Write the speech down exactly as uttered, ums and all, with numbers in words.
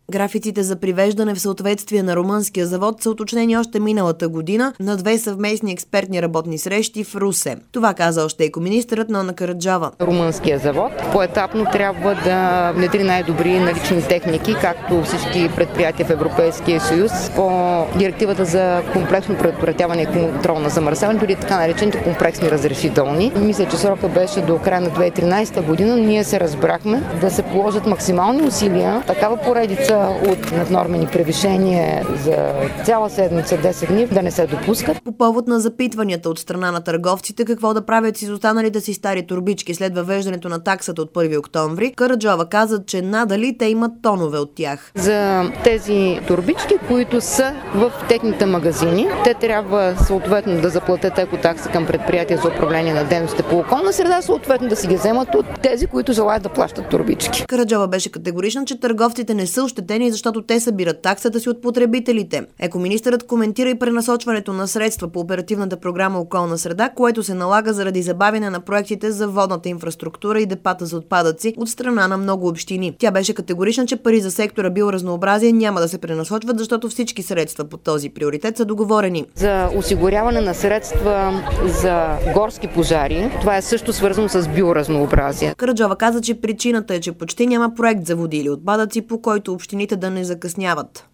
Графиците за привеждане в съответствие на румънския завод са уточнени още миналата година на две съвместни експертни работни срещи в Русе. Това каза още екоминистърът Нона Караджова. Румънския завод поетапно трябва да внедри най-добри налични техники, както всички предприятия в Европейския съюз, по директивата за комплексно предотвратяване и контрол на замърсяването или така наречените комплексни разрешителни. Мисля, че срока беше до края на две хиляди и тринадесета година. Ние се разбрахме да се положат максимални усилия. Такава поредица от наднормени превишения за цяла седмица, десет дни, да не се допускат. По повод на запитванията от страна на търговците какво да правят с изостаналите си стари турбички след въвеждането на таксата от първи октомври, Караджова каза, че надали те имат тонове от тях. За тези турбички, които са в техните магазини, те трябва съответно да заплатят екотакса към предприятия за управление на дейностите по околна среда, съответно да си ги вземат от тези, които желаят да плащат турбички. Караджова беше категорична, че търговците не са ощетени, защото те събират таксата си от потребителите. Екоминистърът коментира и пренасочването на средства по оперативната програма Околна среда, което се налага заради забавяне на проектите за водната инфраструктура и депата за отпадъци от страна на много общини. Тя беше категорична, че пари за сектора биоразнообразие няма да се пренасочват, защото всички средства по този приоритет са договорени. За осигуряване на средства за горски пожари, това е също свързано с биоразнообразие. Караджова каза, че причината е, че почти няма проект за води или отпадъци, по който общините да не закъсняват.